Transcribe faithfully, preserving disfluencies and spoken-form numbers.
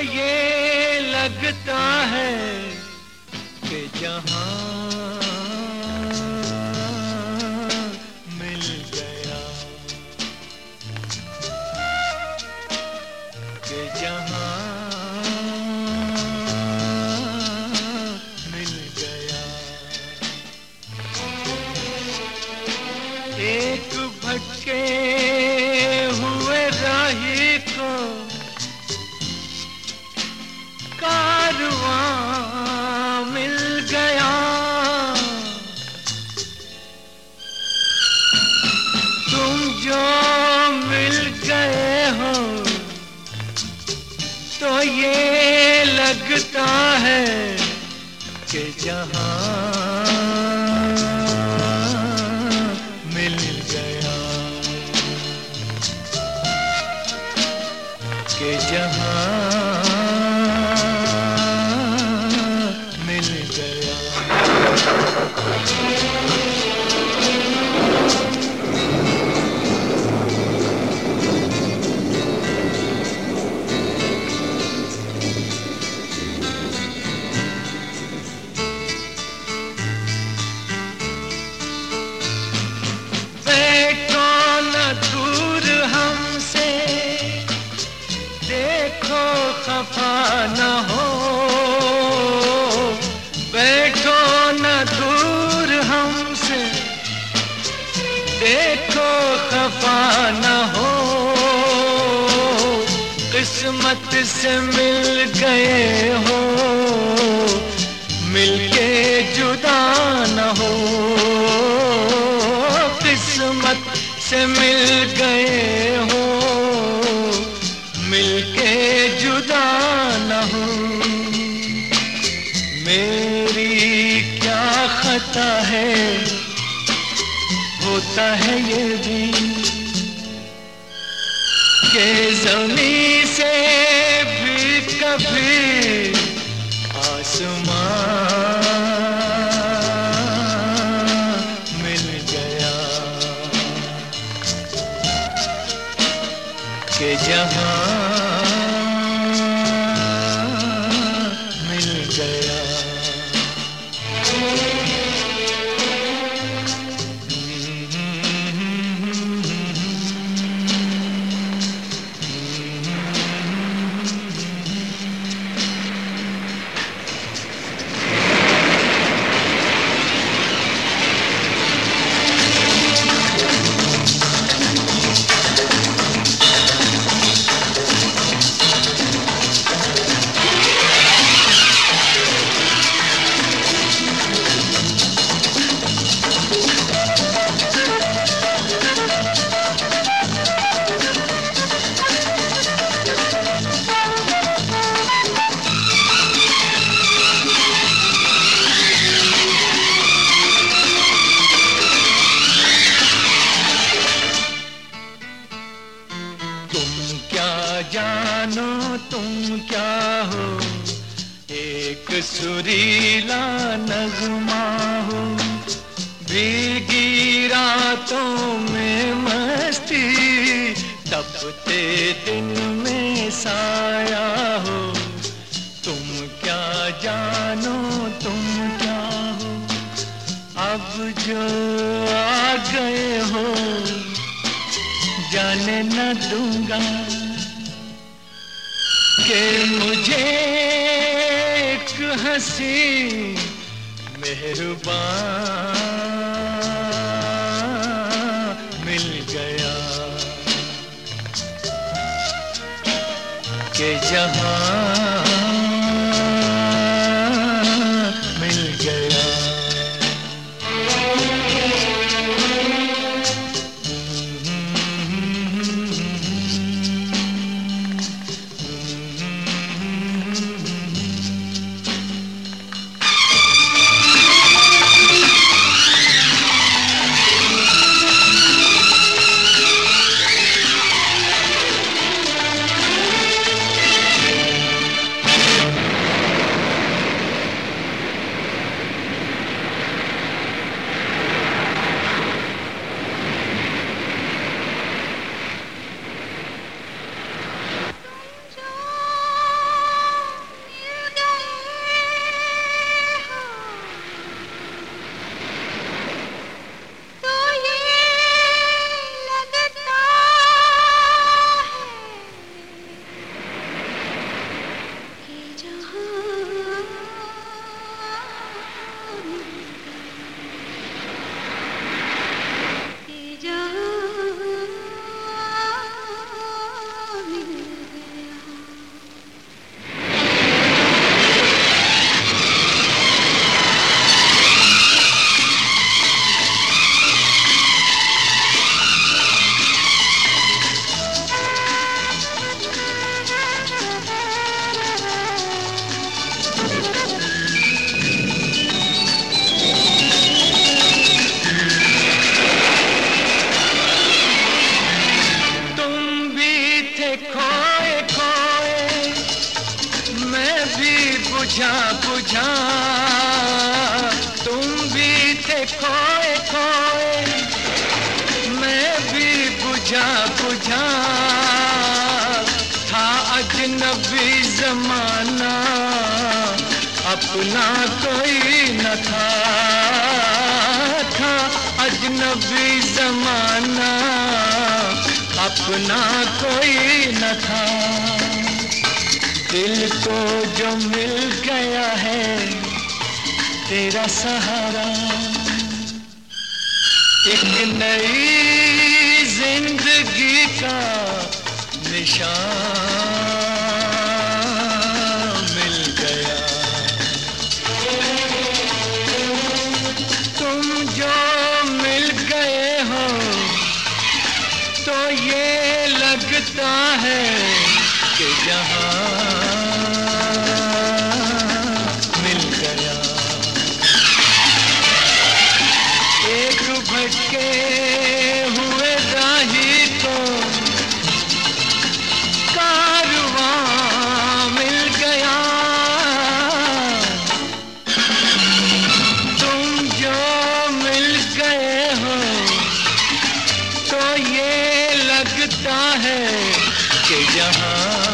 ये लगता है कि जहां मिल गया, कि जहां मिल गया। एक भटके हुए राही को कारवां मिल गया। तुम जो मिल गए हो तो ये लगता है कि जहां मिल गया, कि जहां खफा न हो, बैठो न दूर हमसे, देखो खफा न हो। किस्मत से मिल गए हो, मिलके जुदा न हो। किस्मत से मिल गए हो, मिलके जुदा न हो। मेरी क्या खता है, होता है ये भी कि ज़मीं से भी कभी आसमां मिल गया, कि जहां जानो तुम क्या हो, एक सुरीला नगमा हो। भीगी रातों में मस्ती, तपते दिन में साया हो। तुम क्या जानो तुम क्या हो, अब जो आ गए हो जाने न दूंगा कि मुझे एक हंसी मेहरबान मिल गया, कि जहां मिल गया। अपना कोई न था, था अजनबी जमाना, अपना कोई न था। दिल को जो मिल गया है तेरा सहारा, एक नई जिंदगी का निशान मिल गया। तुम जो मिल गए हो तो ये लगता है कि जहां मिल गया। एक भटके हुए राही को कारवां मिल गया। तुम जो मिल गए हो तो ये लगता है कि जहां